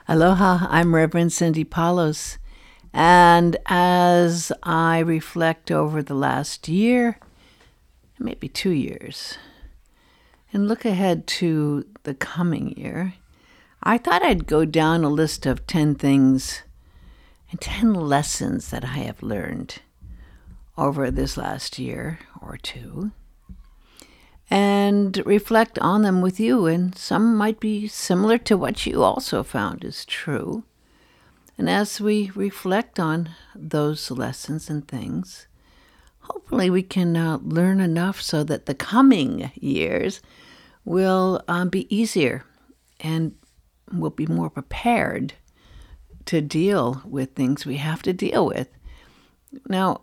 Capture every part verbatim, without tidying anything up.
Aloha, I'm Reverend Cindy Palos, and as I reflect over the last year, maybe two years, and look ahead to the coming year, I thought I'd go down a list of ten things and ten lessons that I have learned over this last year or two, and reflect on them with you. And some might be similar to what you also found is true. And as we reflect on those lessons and things, hopefully we can uh, learn enough so that the coming years will um, be easier and we'll be more prepared to deal with things we have to deal with. Now,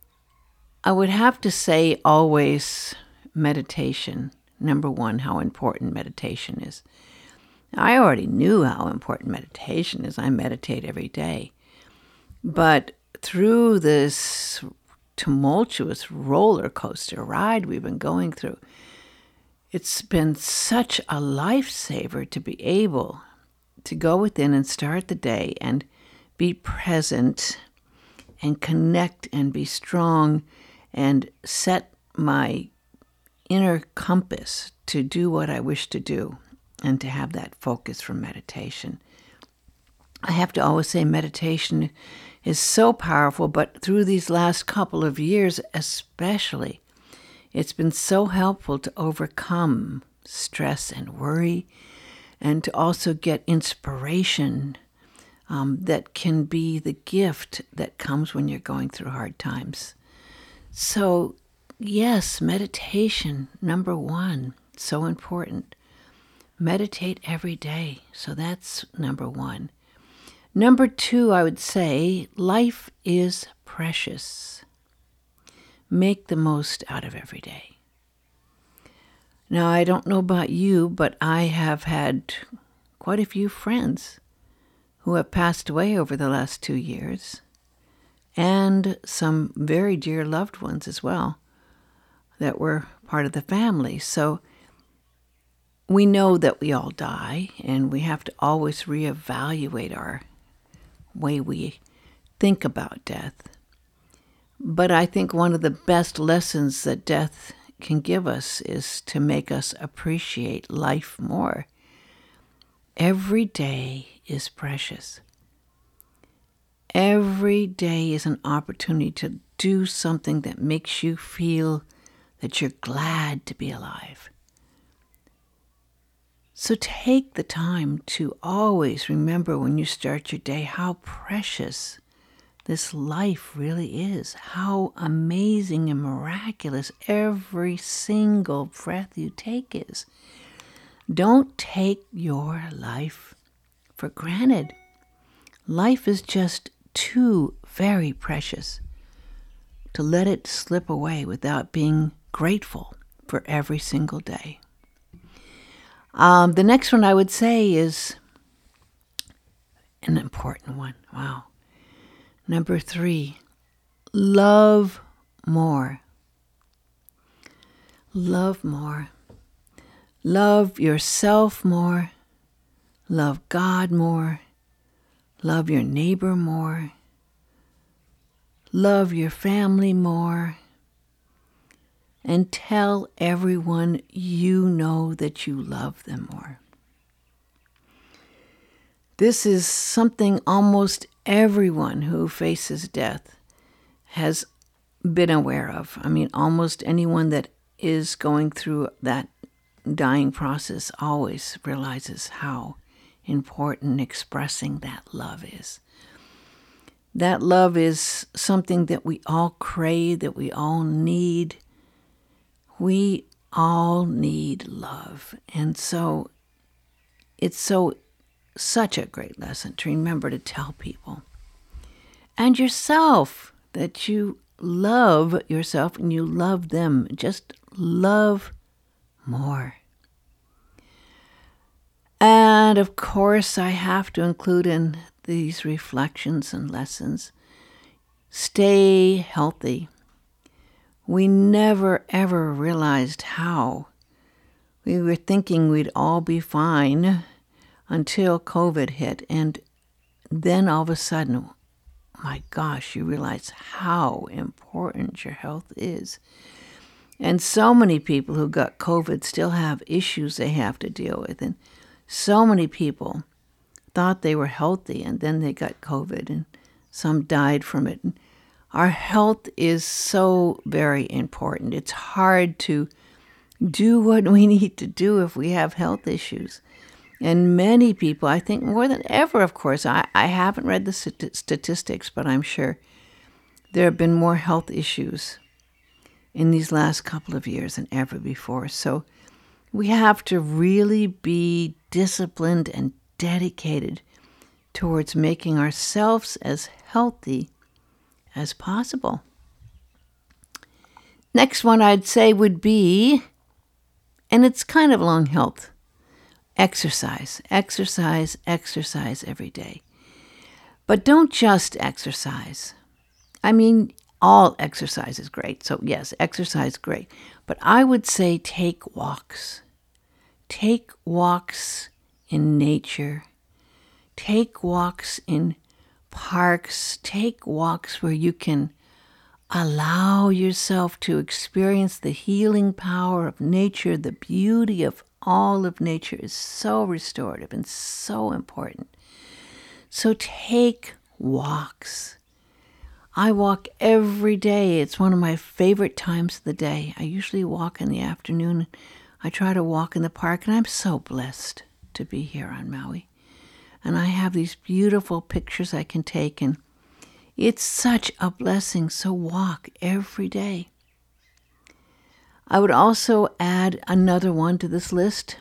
I would have to say always meditation. Number one, how important meditation is. I already knew how important meditation is. I meditate every day. But through this tumultuous roller coaster ride we've been going through, it's been such a lifesaver to be able to go within and start the day and be present and connect and be strong and set my inner compass to do what I wish to do and to have that focus from meditation. I have to always say meditation is so powerful, but through these last couple of years especially, it's been so helpful to overcome stress and worry and to also get inspiration um, that can be the gift that comes when you're going through hard times. So yes, meditation, number one, so important. Meditate every day. So that's number one. Number two, I would say, life is precious. Make the most out of every day. Now, I don't know about you, but I have had quite a few friends who have passed away over the last two years, and some very dear loved ones as well that were part of the family. So we know that we all die, and we have to always reevaluate our way we think about death. But I think one of the best lessons that death can give us is to make us appreciate life more. Every day is precious. Every day is an opportunity to do something that makes you feel that you're glad to be alive. So take the time to always remember when you start your day how precious this life really is, how amazing and miraculous every single breath you take is. Don't take your life for granted. Life is just too very precious to let it slip away without being grateful for every single day. Um, the next one I would say is an important one. Wow. Number three, love more. Love more. Love yourself more. Love God more. Love your neighbor more. Love your family more. And tell everyone you know that you love them more. This is something almost everyone who faces death has been aware of. I mean, almost anyone that is going through that dying process always realizes how important expressing that love is. That love is something that we all crave, that we all need. We all need love. And so it's so such a great lesson to remember to tell people and yourself that you love yourself and you love them. Just love more. And of course, I have to include in these reflections and lessons, stay healthy. We never, ever realized how. We were thinking we'd all be fine until COVID hit. And then all of a sudden, my gosh, you realize how important your health is. And so many people who got COVID still have issues they have to deal with. And so many people thought they were healthy and then they got COVID and some died from it. And our health is so very important. It's hard to do what we need to do if we have health issues. And many people, I think more than ever, of course, I, I haven't read the st- statistics, but I'm sure there have been more health issues in these last couple of years than ever before. So we have to really be disciplined and dedicated towards making ourselves as healthy as possible. Next one I'd say would be, and it's kind of along health, exercise, exercise, exercise every day. But don't just exercise. I mean, all exercise is great. So yes, exercise is great. But I would say take walks. Take walks in nature. Take walks in parks. Take walks where you can allow yourself to experience the healing power of nature. The beauty of all of nature is so restorative and so important. So take walks. I walk every day. It's one of my favorite times of the day. I usually walk in the afternoon. I try to walk in the park, and I'm so blessed to be here on Maui. And I have these beautiful pictures I can take, and it's such a blessing. So walk every day. I would also add another one to this list.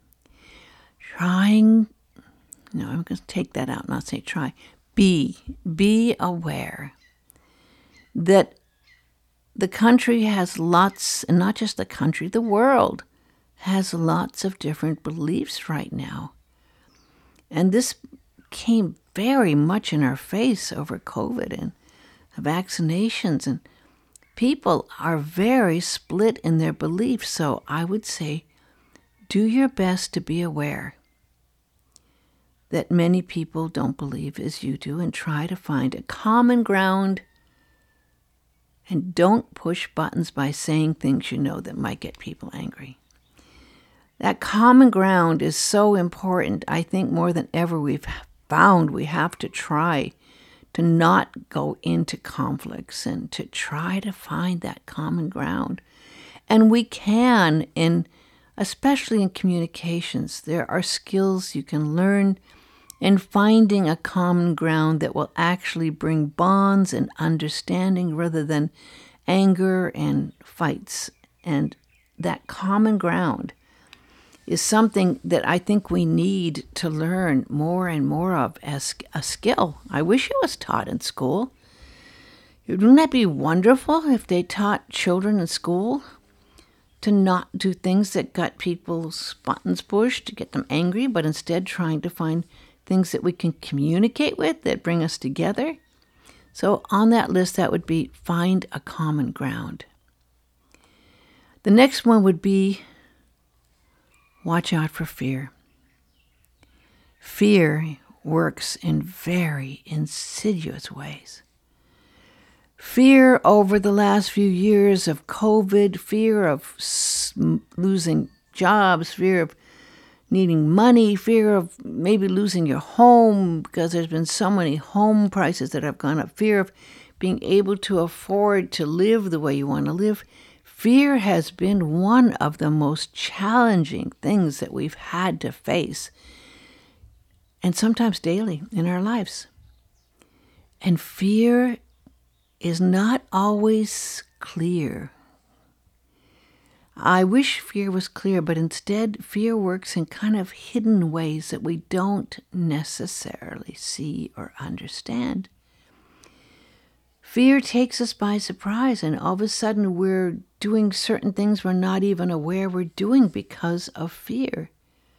Trying, no, I'm going to take that out, not say try. Be, be aware that the country has lots, and not just the country, the world has lots of different beliefs right now. And this came very much in our face over COVID and vaccinations, and people are very split in their beliefs. So I would say, do your best to be aware that many people don't believe as you do, and try to find a common ground. And don't push buttons by saying things you know that might get people angry. That common ground is so important. I think more than ever we've found we have to try to not go into conflicts and to try to find that common ground. And we can, in especially in communications, there are skills you can learn in finding a common ground that will actually bring bonds and understanding rather than anger and fights. And that common ground is something that I think we need to learn more and more of as a skill. I wish it was taught in school. Wouldn't that be wonderful if they taught children in school to not do things that got people's buttons pushed, to get them angry, but instead trying to find things that we can communicate with that bring us together? So on that list, that would be find a common ground. The next one would be watch out for fear. Fear works in very insidious ways. Fear over the last few years of COVID, fear of losing jobs, fear of needing money, fear of maybe losing your home because there's been so many home prices that have gone up, fear of being able to afford to live the way you want to live. Fear has been one of the most challenging things that we've had to face, and sometimes daily in our lives. And fear is not always clear. I wish fear was clear, but instead fear works in kind of hidden ways that we don't necessarily see or understand. Fear takes us by surprise, and all of a sudden we're doing certain things we're not even aware we're doing because of fear.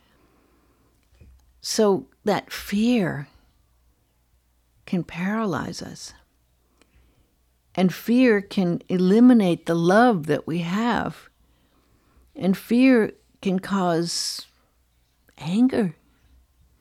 So that fear can paralyze us. And fear can eliminate the love that we have. And fear can cause anger.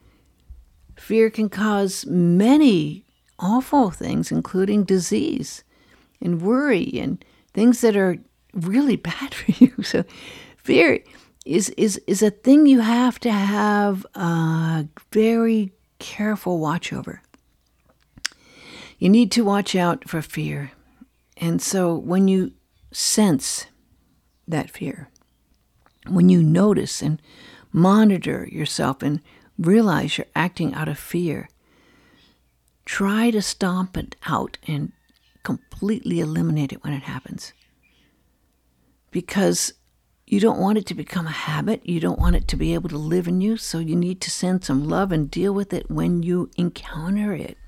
Fear can cause many awful things, including disease and worry and things that are really bad for you. So fear is, is, is a thing you have to have a very careful watch over. You need to watch out for fear. And so when you sense that fear, when you notice and monitor yourself and realize you're acting out of fear, try to stomp it out and completely eliminate it when it happens. Because you don't want it to become a habit. You don't want it to be able to live in you. So you need to send some love and deal with it when you encounter it.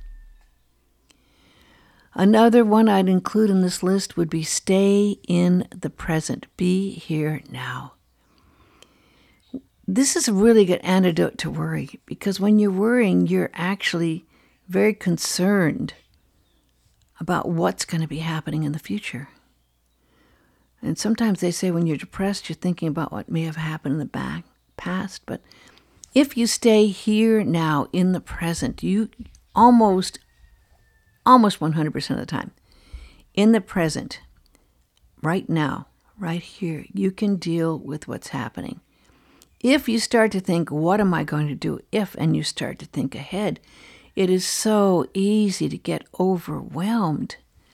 Another one I'd include in this list would be stay in the present. Be here now. This is a really good antidote to worry, because when you're worrying, you're actually very concerned about what's going to be happening in the future. And sometimes they say when you're depressed, you're thinking about what may have happened in the back, past. But if you stay here now in the present, you almost, almost one hundred percent of the time, in the present, right now, right here, you can deal with what's happening. If you start to think, what am I going to do if, and you start to think ahead, it is so easy to get overwhelmed.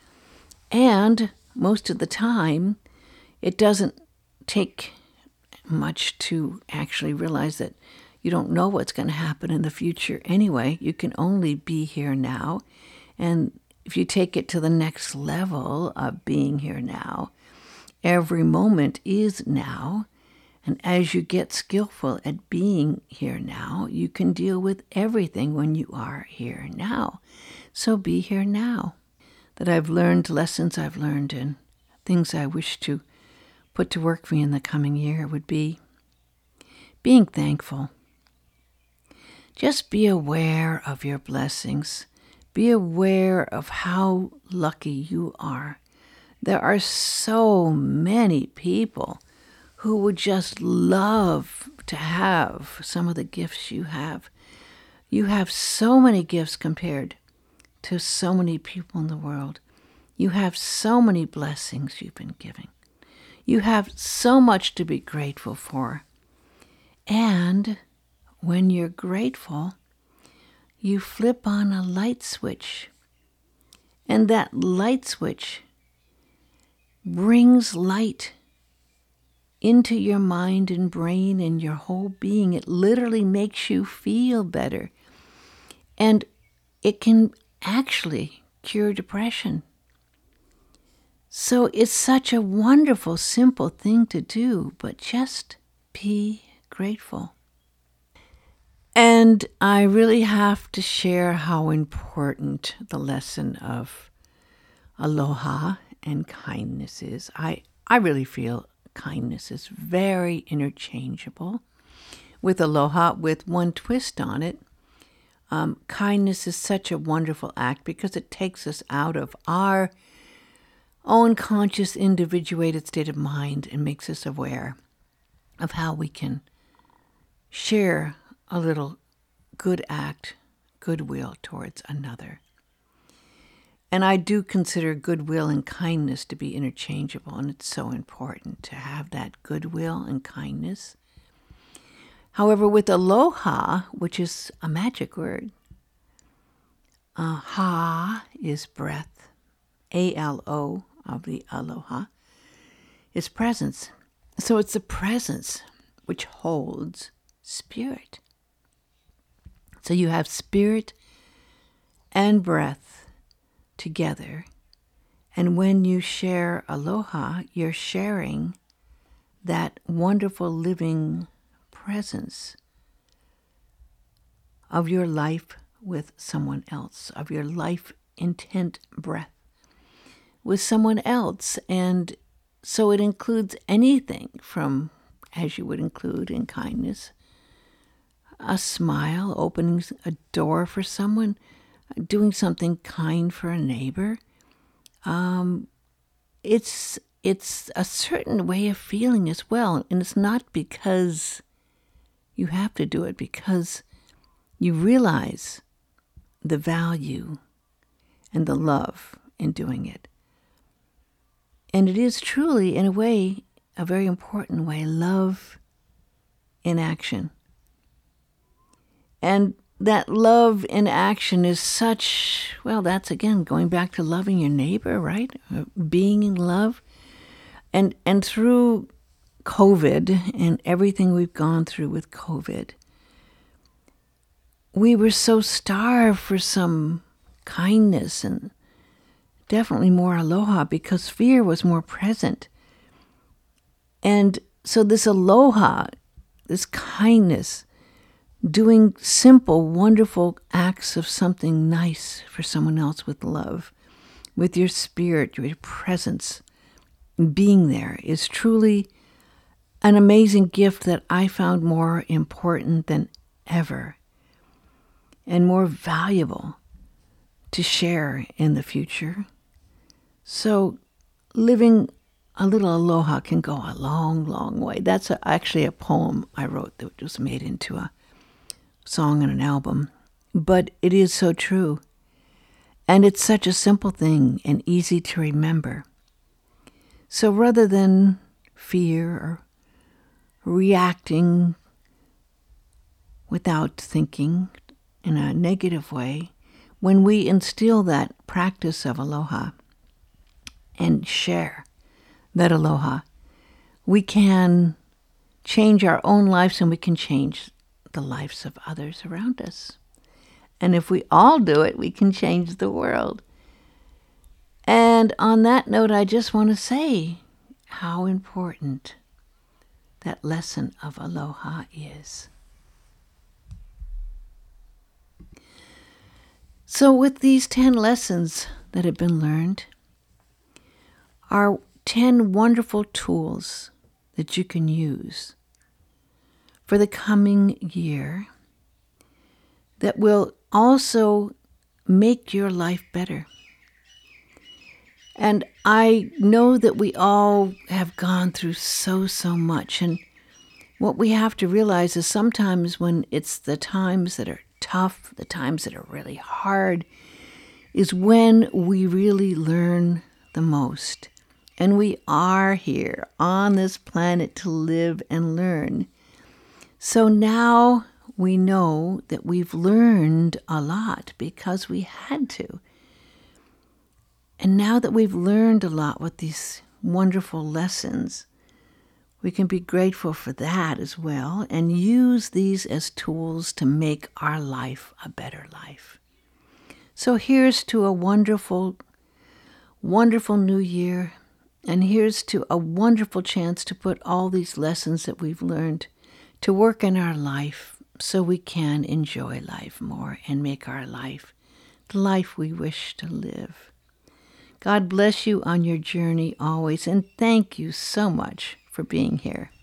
And most of the time, it doesn't take much to actually realize that you don't know what's going to happen in the future anyway. You can only be here now. And if you take it to the next level of being here now, every moment is now. And as you get skillful at being here now, you can deal with everything when you are here now. So be here now. That I've learned, lessons I've learned, and things I wish to put to work for me in the coming year would be being thankful. Just be aware of your blessings. Be aware of how lucky you are. There are so many people who would just love to have some of the gifts you have. You have so many gifts compared to so many people in the world. You have so many blessings you've been giving. You have so much to be grateful for. And when you're grateful, you flip on a light switch. And that light switch brings light into your mind and brain and your whole being. It literally makes you feel better. And it can actually cure depression. So it's such a wonderful, simple thing to do, but just be grateful. And I really have to share how important the lesson of aloha and kindness is. I, I really feel kindness is very interchangeable with aloha, with one twist on it. Um, kindness is such a wonderful act because it takes us out of our own conscious, individuated state of mind and makes us aware of how we can share a little good act, goodwill towards another. And I do consider goodwill and kindness to be interchangeable, and it's so important to have that goodwill and kindness. However, with aloha, which is a magic word, uh, ha is breath, A L O of the aloha, is presence. So it's the presence which holds spirit. So you have spirit and breath together. And when you share aloha, you're sharing that wonderful living presence of your life with someone else, of your life intent breath with someone else. And so it includes anything from, as you would include in kindness, a smile, opening a door for someone, doing something kind for a neighbor. Um, it's it's a certain way of feeling as well. And it's not because you have to do it, because you realize the value and the love in doing it. And it is truly, in a way, a very important way, love in action. And that love in action is such, well, that's again going back to loving your neighbor, right? Being in love. And and through COVID and everything we've gone through with COVID, we were so starved for some kindness and definitely more aloha, because fear was more present. And so this aloha, this kindness, doing simple, wonderful acts of something nice for someone else with love, with your spirit, your presence, being there is truly an amazing gift that I found more important than ever and more valuable to share in the future. So living a little aloha can go a long, long way. That's a, actually a poem I wrote that was made into a song and an album. But it is so true. And it's such a simple thing and easy to remember. So rather than fear or reacting without thinking in a negative way, when we instill that practice of aloha and share that aloha, we can change our own lives and we can change the lives of others around us. And if we all do it, we can change the world. And on that note, I just want to say how important that lesson of aloha is. So with these ten lessons that have been learned are ten wonderful tools that you can use for the coming year that will also make your life better. And I know that we all have gone through so, so much. And what we have to realize is sometimes when it's the times that are tough, the times that are really hard, is when we really learn the most. And we are here on this planet to live and learn. So now we know that we've learned a lot because we had to. And now that we've learned a lot with these wonderful lessons, we can be grateful for that as well and use these as tools to make our life a better life. So here's to a wonderful, wonderful new year. And here's to a wonderful chance to put all these lessons that we've learned to work in our life so we can enjoy life more and make our life the life we wish to live. God bless you on your journey always, and thank you so much for being here.